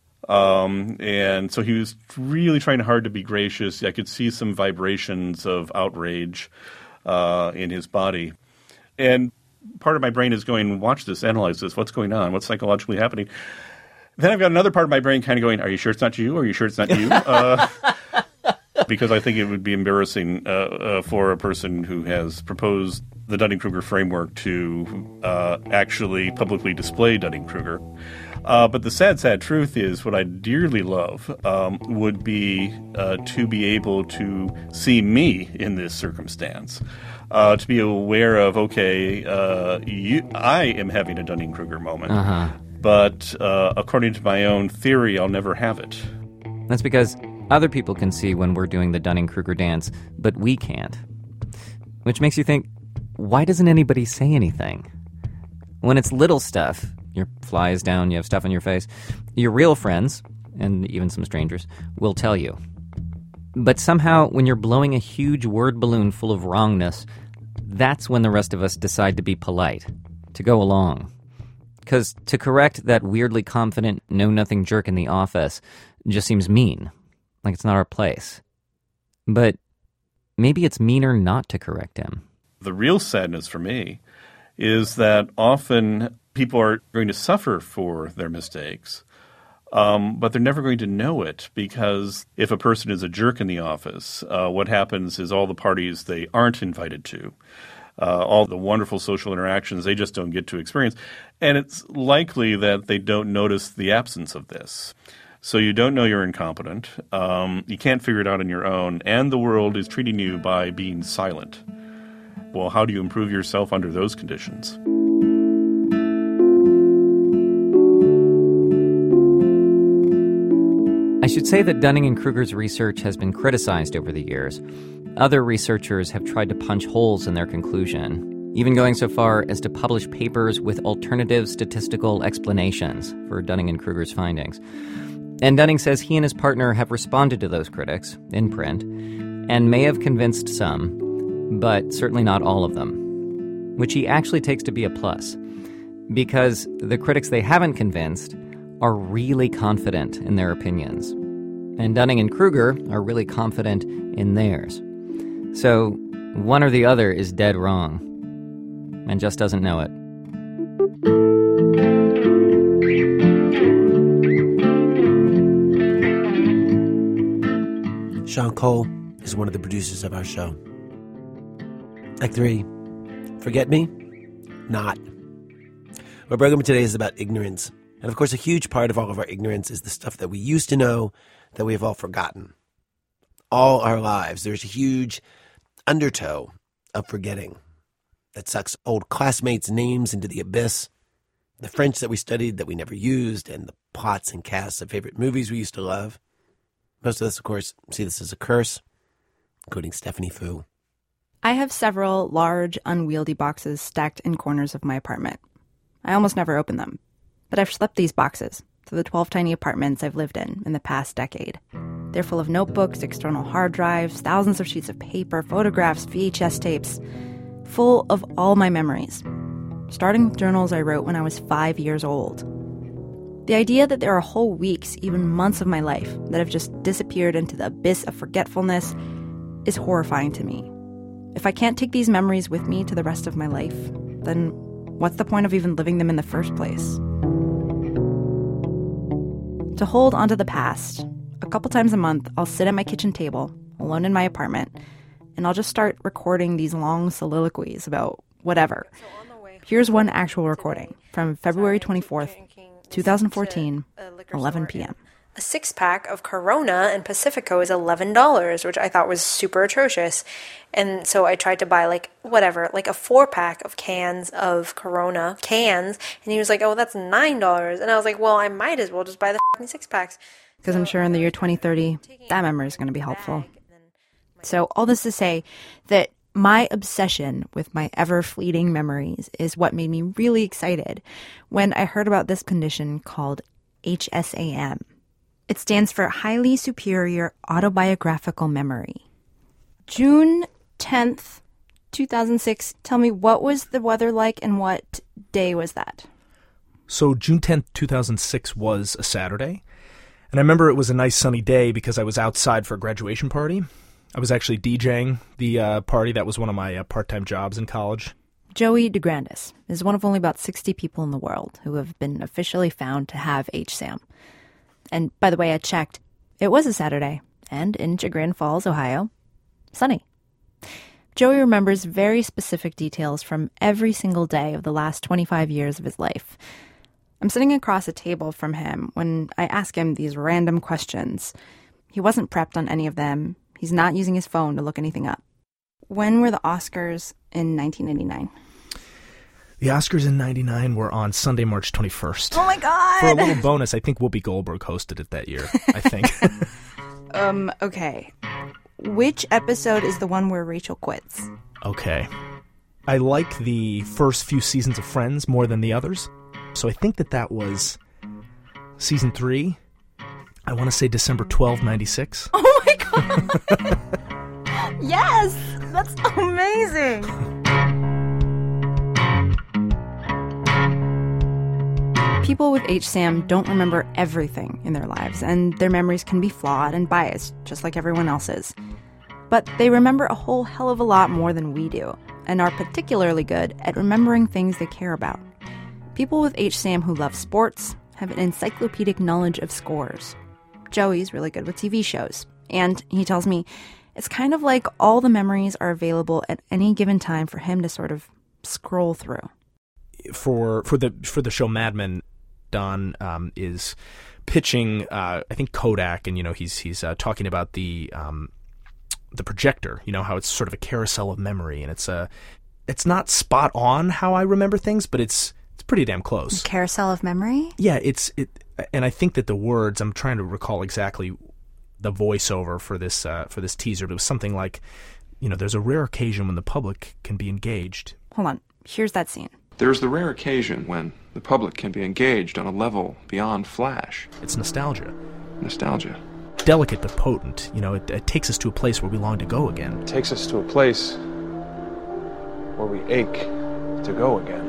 S8: Um, and so he was really trying hard to be gracious. I could see some vibrations of outrage uh, in his body. And part of my brain is going, watch this, analyze this, what's going on, what's psychologically happening? Then I've got another part of my brain kind of going, are you sure it's not you? Are you sure it's not you? Uh, because I think it would be embarrassing uh, uh, for a person who has proposed the Dunning-Kruger framework to uh, actually publicly display Dunning-Kruger. Uh, but the sad, sad truth is what I dearly love um, would be uh, to be able to see me in this circumstance. Uh, to be aware of, okay, uh, you, I am having a Dunning-Kruger moment.
S7: Uh-huh.
S8: But uh, according to my own theory, I'll never have it.
S7: That's because other people can see when we're doing the Dunning-Kruger dance, but we can't. Which makes you think, why doesn't anybody say anything? When it's little stuff, your fly is down, you have stuff on your face, your real friends, and even some strangers, will tell you. But somehow, when you're blowing a huge word balloon full of wrongness, that's when the rest of us decide to be polite, to go along. Because to correct that weirdly confident, know-nothing jerk in the office just seems mean, like it's not our place. But maybe it's meaner not to correct him.
S8: The real sadness for me is that often people are going to suffer for their mistakes, um, but they're never going to know it, because if a person is a jerk in the office, uh, what happens is all the parties they aren't invited to, uh, all the wonderful social interactions they just don't get to experience. And it's likely that they don't notice the absence of this. So you don't know you're incompetent, um, you can't figure it out on your own, and the world is treating you by being silent. Well, how do you improve yourself under those conditions?
S7: I should say that Dunning-Kruger's research has been criticized over the years. Other researchers have tried to punch holes in their conclusion, even going so far as to publish papers with alternative statistical explanations for Dunning-Kruger's findings. And Dunning says he and his partner have responded to those critics in print and may have convinced some, but certainly not all of them, which he actually takes to be a plus, because the critics they haven't convinced are really confident in their opinions, and Dunning and Kruger are really confident in theirs. So one or the other is dead wrong, and just doesn't know it.
S2: Sean Cole is one of the producers of our show. Act three, forget me? Not. Our program today is about ignorance. And of course, a huge part of all of our ignorance is the stuff that we used to know that we have all forgotten. All our lives, there's a huge undertow of forgetting that sucks old classmates' names into the abyss, the French that we studied that we never used, and the plots and casts of favorite movies we used to love. Most of us, of course, see this as a curse, including Stephanie Fu.
S9: I have several large, unwieldy boxes stacked in corners of my apartment. I almost never open them, but I've schlepped these boxes to the twelve tiny apartments I've lived in in the past decade. They're full of notebooks, external hard drives, thousands of sheets of paper, photographs, V H S tapes, full of all my memories, starting with journals I wrote when I was five years old. The idea that there are whole weeks, even months of my life that have just disappeared into the abyss of forgetfulness is horrifying to me. If I can't take these memories with me to the rest of my life, then what's the point of even living them in the first place? To hold onto the past, a couple times a month, I'll sit at my kitchen table, alone in my apartment, and I'll just start recording these long soliloquies about whatever. Here's one actual recording from February twenty-fourth, twenty fourteen, eleven p.m.
S10: A six-pack of Corona and Pacifico is eleven dollars, which I thought was super atrocious. And so I tried to buy, like, whatever, like a four-pack of cans of Corona, cans. And he was like, oh, that's nine dollars. And I was like, well, I might as well just buy the fucking six-packs.
S9: Because I'm sure in the year twenty thirty, that memory is going to be helpful. So all this to say that my obsession with my ever-fleeting memories is what made me really excited when I heard about this condition called H S A M. It stands for Highly Superior Autobiographical Memory. June tenth, two thousand six. Tell me, what was the weather like and what day was that?
S11: So June tenth, two thousand six was a Saturday. And I remember it was a nice sunny day because I was outside for a graduation party. I was actually DJing the uh, party. That was one of my uh, part-time jobs in college.
S9: Joey DeGrandis is one of only about sixty people in the world who have been officially found to have H S A M. And by the way, I checked. It was a Saturday, and in Chagrin Falls, Ohio, sunny. Joey remembers very specific details from every single day of the last twenty-five years of his life. I'm sitting across a table from him when I ask him these random questions. He wasn't prepped on any of them. He's not using his phone to look anything up. When were the Oscars in nineteen ninety-nine?
S11: The Oscars in ninety-nine were on Sunday, March twenty-first.
S9: Oh my God!
S11: For a little bonus, I think Whoopi Goldberg hosted it that year, I think.
S9: um, okay. Which episode is the one where Rachel quits?
S11: Okay. I like the first few seasons of Friends more than the others. So I think that that was season three. I want to say December twelfth, ninety-six.
S9: Oh my God! Yes! That's amazing! People with H S A M don't remember everything in their lives, and their memories can be flawed and biased, just like everyone else's. But they remember a whole hell of a lot more than we do, and are particularly good at remembering things they care about. People with H SAM who love sports have an encyclopedic knowledge of scores. Joey's really good with T V shows, and he tells me it's kind of like all the memories are available at any given time for him to sort of scroll through.
S11: For for the for the show Mad Men, Don um, is pitching, uh, I think Kodak, and you know he's he's uh, talking about the um, the projector. You know how it's sort of a carousel of memory, and it's a it's not spot on how I remember things, but it's it's pretty damn close.
S9: Carousel of memory?
S11: Yeah, it's it, and I think that the words, I'm trying to recall exactly the voiceover for this uh, for this teaser, but it was something like, you know, there's a rare occasion when the public can be engaged.
S9: Hold on, here's that scene.
S12: There's the rare occasion when the public can be engaged on a level beyond flash.
S11: It's nostalgia.
S12: Nostalgia.
S11: Delicate but potent. You know, it, it takes us to a place where we long to go again.
S12: It takes us to a place where we ache to go again.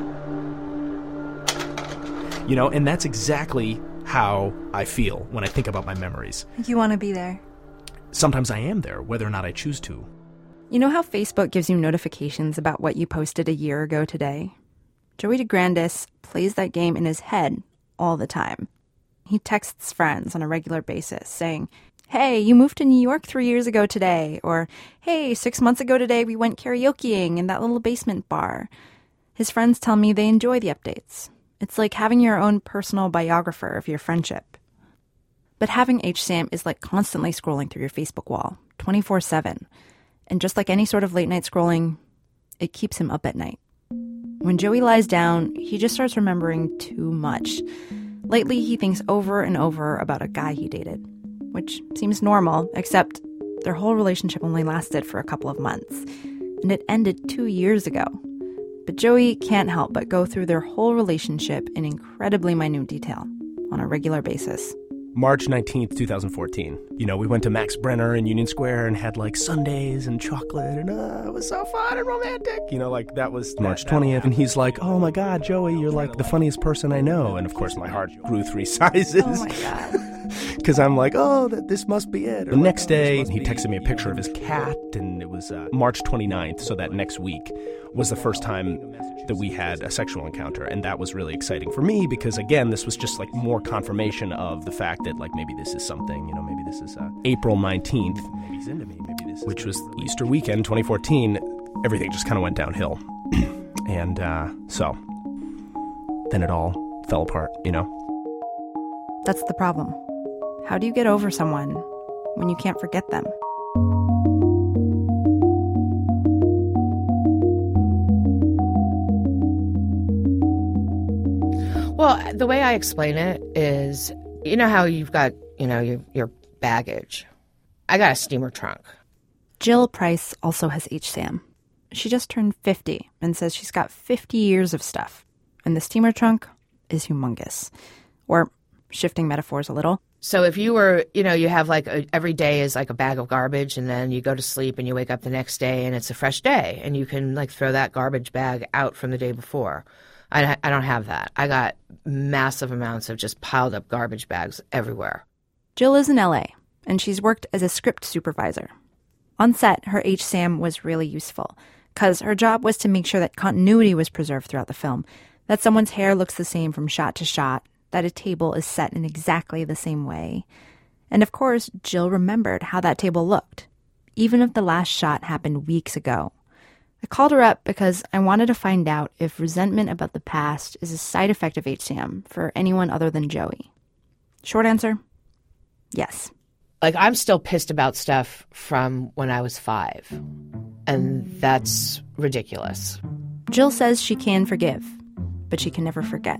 S11: You know, and that's exactly how I feel when I think about my memories.
S9: You want to be there?
S11: Sometimes I am there, whether or not I choose to.
S9: You know how Facebook gives you notifications about what you posted a year ago today? Joey DeGrandis plays that game in his head all the time. He texts friends on a regular basis saying, "Hey, you moved to New York three years ago today," or "Hey, six months ago today we went karaokeing in that little basement bar." His friends tell me they enjoy the updates. It's like having your own personal biographer of your friendship. But having H SAM is like constantly scrolling through your Facebook wall, twenty-four seven. And just like any sort of late night scrolling, it keeps him up at night. When Joey lies down, he just starts remembering too much. Lately, he thinks over and over about a guy he dated, which seems normal, except their whole relationship only lasted for a couple of months, and it ended two years ago. But Joey can't help but go through their whole relationship in incredibly minute detail on a regular basis.
S11: March nineteenth, twenty fourteen. You know, we went to Max Brenner in Union Square and had like sundaes and chocolate, and uh, it was so fun and romantic. You know, like that was March twentieth, and he's like, "Oh my God, Joey, you're like the funniest person I know." And of course, my heart grew three sizes.
S9: Oh my God.
S11: Because I'm like, oh, th- this must be it. The next day, he texted me a picture of his cat, and it was uh, March twenty-ninth, so that next week was the first time that we had a sexual encounter, and that was really exciting for me because, again, this was just like more confirmation of the fact that like maybe this is something, you know, maybe this is uh, April nineteenth, maybe he's into me, maybe this is which was Easter weekend, twenty fourteen, everything just kind of went downhill. And uh, so then it all fell apart, you know?
S9: That's the problem. How do you get over someone when you can't forget them?
S13: Well, the way I explain it is, you know how you've got, you know, your, your baggage. I got a steamer trunk.
S9: Jill Price also has H SAM. She just turned fifty and says she's got fifty years of stuff. And the steamer trunk is humongous. Or, shifting metaphors a little,
S13: so if you were, you know, you have like a, every day is like a bag of garbage, and then you go to sleep and you wake up the next day and it's a fresh day, and you can like throw that garbage bag out from the day before. I, I don't have that. I got massive amounts of just piled up garbage bags everywhere.
S9: Jill is in L A, and she's worked as a script supervisor. On set, her H SAM was really useful, because her job was to make sure that continuity was preserved throughout the film, that someone's hair looks the same from shot to shot, that a table is set in exactly the same way. And of course, Jill remembered how that table looked, even if the last shot happened weeks ago. I called her up because I wanted to find out if resentment about the past is a side effect of H SAM for anyone other than Joey. Short answer, yes.
S13: Like, I'm still pissed about stuff from when I was five, and that's ridiculous.
S9: Jill says she can forgive, but she can never forget.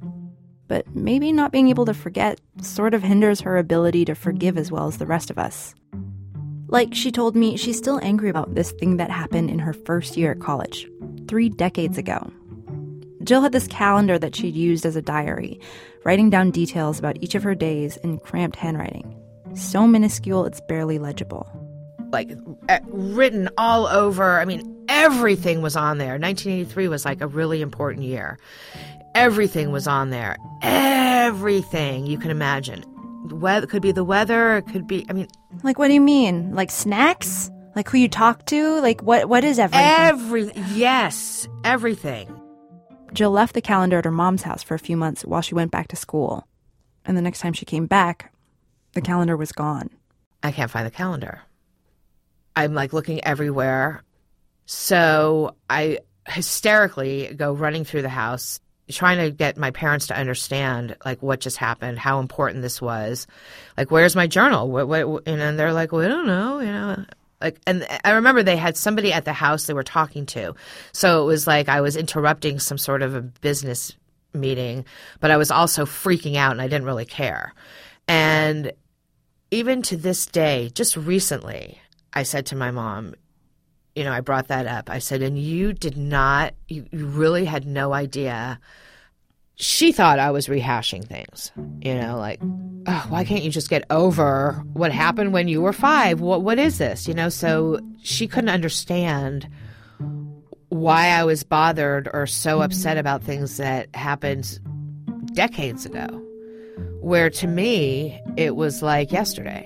S9: But maybe not being able to forget sort of hinders her ability to forgive as well as the rest of us. Like, she told me she's still angry about this thing that happened in her first year at college, three decades ago. Jill had this calendar that she'd used as a diary, writing down details about each of her days in cramped handwriting. So minuscule it's barely legible.
S13: Like, uh, written all over, I mean, everything was on there. nineteen eighty-three was like a really important year. Everything was on there. Everything you can imagine. Weather, it could be the weather, it could be, I mean...
S9: Like, what do you mean? Like snacks? Like who you talk to? Like what? What is everything?
S13: Every yes, everything.
S9: Jill left the calendar at her mom's house for a few months while she went back to school. And the next time she came back, the calendar was gone.
S13: I can't find the calendar. I'm like looking everywhere. So I hysterically go running through the house, trying to get my parents to understand like what just happened, how important this was. Like, where's my journal? What, what, and they're like, well, I don't know, you know. Like, and I remember they had somebody at the house they were talking to. So it was like I was interrupting some sort of a business meeting, but I was also freaking out and I didn't really care. And even to this day, just recently, I said to my mom, you know, I brought that up. I said, and you did not, you, you really had no idea. She thought I was rehashing things, you know, like, oh, why can't you just get over what happened when you were five? What What is this? You know, so she couldn't understand why I was bothered or so upset about things that happened decades ago, where to me, it was like yesterday.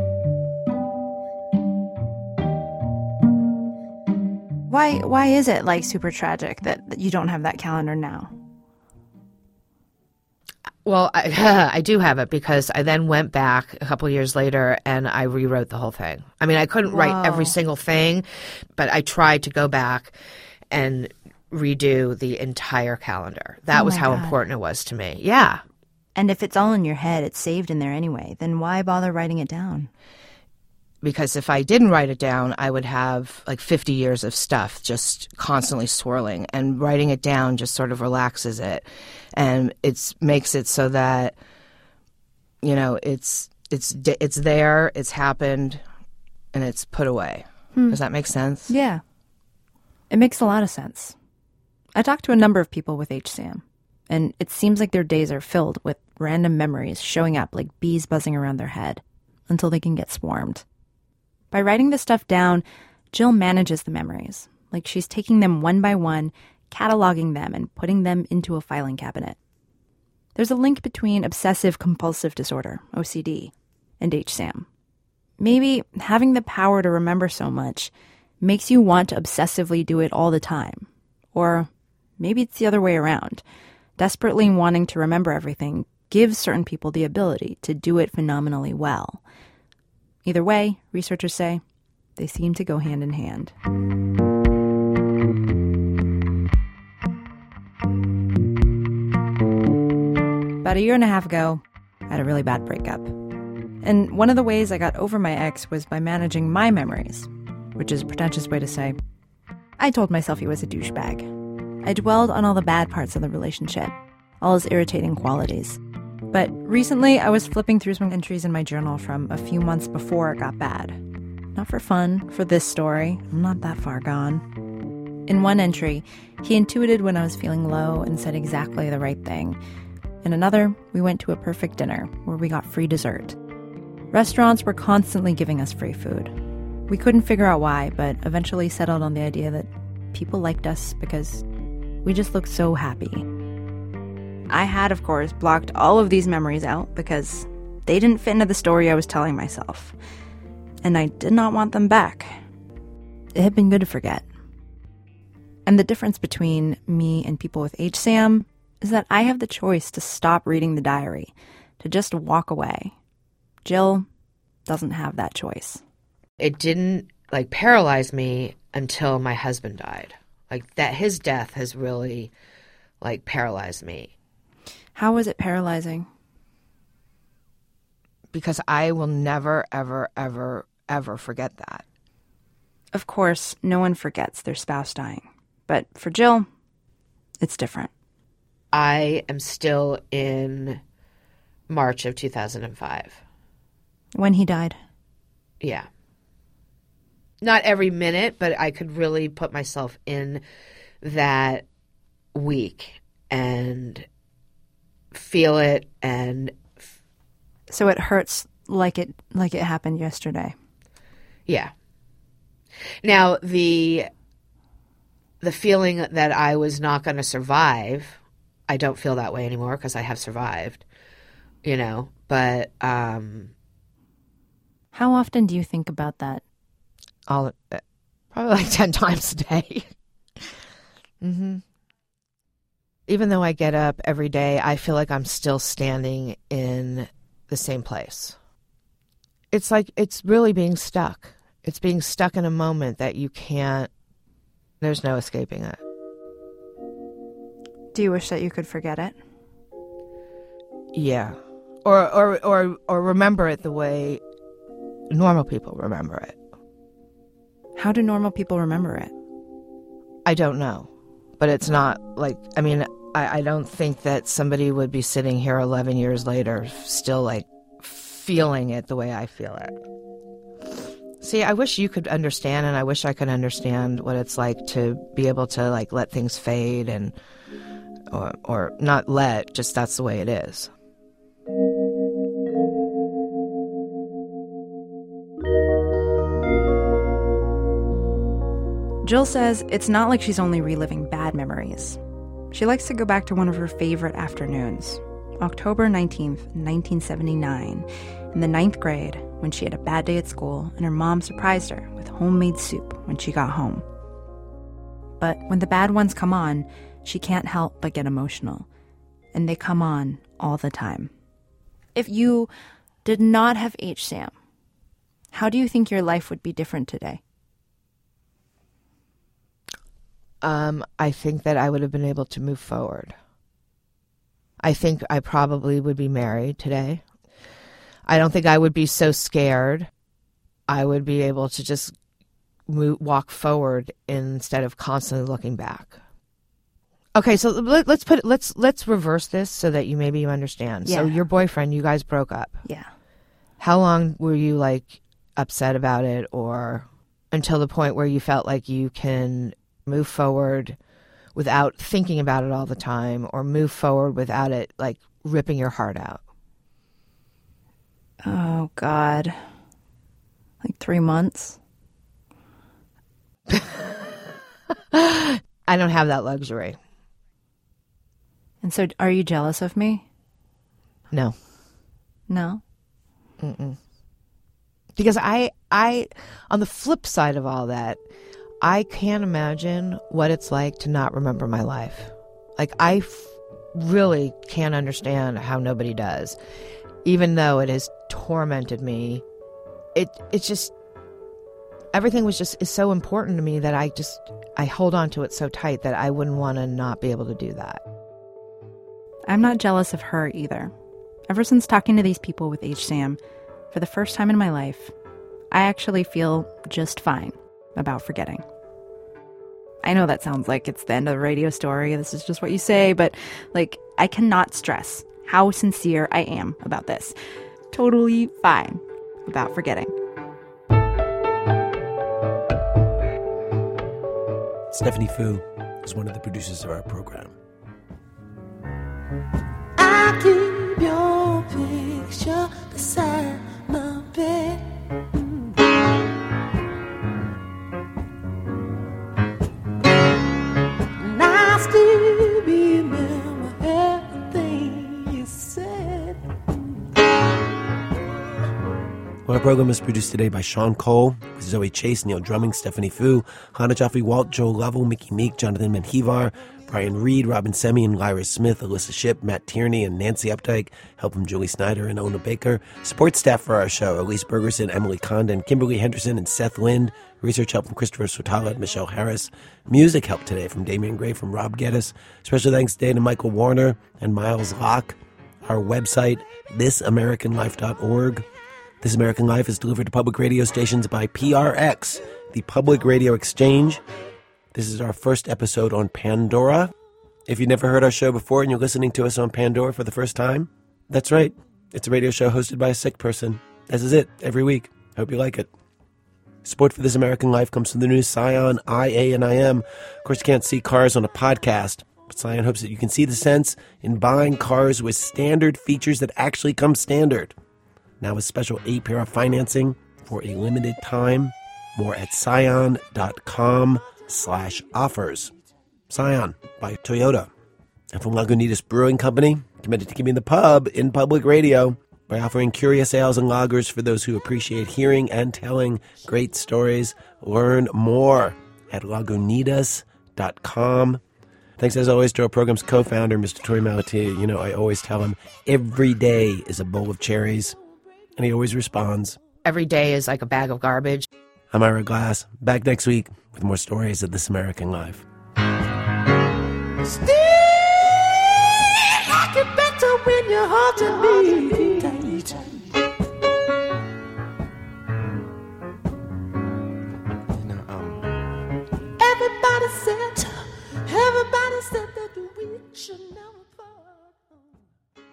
S9: Why Why is it like super tragic that, that you don't have that calendar now?
S13: Well, I, I do have it because I then went back a couple years later and I rewrote the whole thing. I mean, I couldn't
S9: Whoa.
S13: write every single thing, but I tried to go back and redo the entire calendar. That
S9: Oh
S13: was
S9: my
S13: how
S9: God.
S13: important it was to me. Yeah.
S9: And if it's all in your head, it's saved in there anyway, then why bother writing it down?
S13: Because if I didn't write it down, I would have like fifty years of stuff just constantly swirling, and writing it down just sort of relaxes it, and it's makes it so that, you know, it's it's it's there, it's happened, and it's put away.
S9: Hmm.
S13: Does that make sense?
S9: Yeah. It makes a lot of sense. I talked to a number of people with H S A M, and it seems like their days are filled with random memories showing up like bees buzzing around their head until they can get swarmed. By writing this stuff down, Jill manages the memories, like she's taking them one by one, cataloging them, and putting them into a filing cabinet. There's a link between obsessive-compulsive disorder, O C D, and H S A M. Maybe having the power to remember so much makes you want to obsessively do it all the time. Or maybe it's the other way around. Desperately wanting to remember everything gives certain people the ability to do it phenomenally well. Either way, researchers say, they seem to go hand in hand. About a year and a half ago, I had a really bad breakup. And one of the ways I got over my ex was by managing my memories, which is a pretentious way to say, I told myself he was a douchebag. I dwelled on all the bad parts of the relationship, all his irritating qualities. But recently, I was flipping through some entries in my journal from a few months before it got bad. Not for fun, for this story. I'm not that far gone. In one entry, he intuited when I was feeling low and said exactly the right thing. In another, we went to a perfect dinner where we got free dessert. Restaurants were constantly giving us free food. We couldn't figure out why, but eventually settled on the idea that people liked us because we just looked so happy. I had, of course, blocked all of these memories out because they didn't fit into the story I was telling myself. And I did not want them back. It had been good to forget. And the difference between me and people with H S A M is that I have the choice to stop reading the diary, to just walk away. Jill doesn't have that choice.
S13: It didn't, like, paralyze me until my husband died. Like, that his death has really, like, paralyzed me.
S9: How was it paralyzing?
S13: Because I will never, ever, ever, ever forget that.
S9: Of course, no one forgets their spouse dying. But for Jill, it's different.
S13: I am still in March of two thousand five.
S9: When he died?
S13: Yeah. Not every minute, but I could really put myself in that week and feel it. And
S9: so it hurts like it like it happened yesterday.
S13: Yeah. Now, the the feeling that I was not going to survive, I don't feel that way anymore because I have survived, you know, but um
S9: how often do you think about that?
S13: all probably like ten times a day. mm-hmm. Even though I get up every day, I feel like I'm still standing in the same place. It's like it's really being stuck. It's being stuck in a moment that you can't, there's no escaping it.
S9: Do you wish that you could forget it?
S13: Yeah. Or or or or remember it the way normal people remember it.
S9: How do normal people remember it?
S13: I don't know. But it's not like, I mean, I, I don't think that somebody would be sitting here eleven years later still like feeling it the way I feel it. See, I wish you could understand, and I wish I could understand what it's like to be able to like let things fade and or or not let, just that's the way it is.
S9: Jill says it's not like she's only reliving bad memories. She likes to go back to one of her favorite afternoons, October nineteenth, nineteen seventy-nine, in the ninth grade, when she had a bad day at school and her mom surprised her with homemade soup when she got home. But when the bad ones come on, she can't help but get emotional. And they come on all the time. If you did not have H SAM, how do you think your life would be different today?
S13: Um, I think that I would have been able to move forward. I think I probably would be married today. I don't think I would be so scared. I would be able to just move, walk forward instead of constantly looking back. Okay, so let, let's put let's let's reverse this so that you maybe you understand.
S9: Yeah.
S13: So your boyfriend, you guys broke up.
S9: Yeah.
S13: How long were you like upset about it, or until the point where you felt like you can move forward without thinking about it all the time, or move forward without it like ripping your heart out?
S9: Oh, God. Like three months?
S13: I don't have that luxury.
S9: And so are you jealous of me?
S13: No.
S9: No?
S13: Mm-mm. Because I, I, on the flip side of all that, I can't imagine what it's like to not remember my life. Like, I f- really can't understand how nobody does. Even though it has tormented me, it it's just, everything was just, is so important to me that I just, I hold on to it so tight that I wouldn't want to not be able to do that.
S9: I'm not jealous of her either. Ever since talking to these people with H SAM, for the first time in my life, I actually feel just fine about forgetting. I know that sounds like it's the end of the radio story, this is just what you say, but like, I cannot stress how sincere I am about this. Totally fine about forgetting.
S2: Stephanie Fu is one of the producers of our program.
S14: I keep your picture beside my bed. And I still remember everything you said.
S2: Well, our program is produced today by Sean Cole, with Zoe Chase, Neil Drumming, Stephanie Fu, Hannah Jaffe-Walt, Joe Lovell, Mickey Meek, Jonathan Menjivar, Brian Reed, Robin Semien, Lyra Smith, Alyssa Shipp, Matt Tierney, and Nancy Updike. Help from Julie Snyder and Ona Baker. Support staff for our show: Elise Bergerson, Emily Condon, Kimberly Henderson, and Seth Lind. Research help from Christopher Sotala and Michelle Harris. Music help today from Damian Gray, from Rob Geddes. Special thanks today to Michael Warner and Miles Locke. Our website, this american life dot org. This American Life is delivered to public radio stations by P R X, the Public Radio Exchange. This is our first episode on Pandora. If you've never heard our show before and you're listening to us on Pandora for the first time, that's right. It's a radio show hosted by a sick person. This is it, every week. Hope you like it. Support for This American Life comes from the new Scion I A and I M. Of course, you can't see cars on a podcast, but Scion hopes that you can see the sense in buying cars with standard features that actually come standard. Now with special A P R financing for a limited time. More at scion.com slash offers. Scion by Toyota. And from Lagunitas Brewing Company, committed to keeping the pub in public radio. by offering curious ales and lagers for those who appreciate hearing and telling great stories. Learn more at lagunitas dot com. Thanks, as always, to our program's co-founder, Mister Torey Malatia. You know, I always tell him every day is a bowl of cherries, and he always responds.
S13: Every day is like a bag of garbage.
S2: I'm Ira Glass, back next week with more stories of This American Life.
S14: Still, I get better when your heart to me tight. Everybody said, everybody said that we should never fall.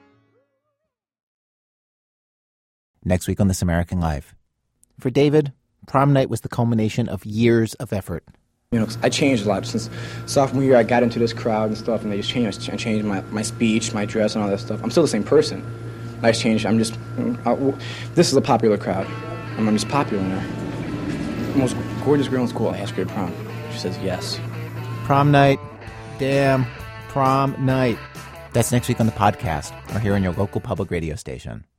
S15: Next week on This American Life. For David, prom night was the culmination of years of effort.
S16: You know, I changed a lot. Since sophomore year, I got into this crowd and stuff, and they just changed. I changed my, my speech, my dress, and all that stuff. I'm still the same person. I just changed. I'm just, I, this is a popular crowd. I'm, I'm just popular now. The most gorgeous girl in school, I asked her to prom. She says yes.
S15: Prom night. Damn. Prom night. That's next week on the podcast or here on your local public radio station.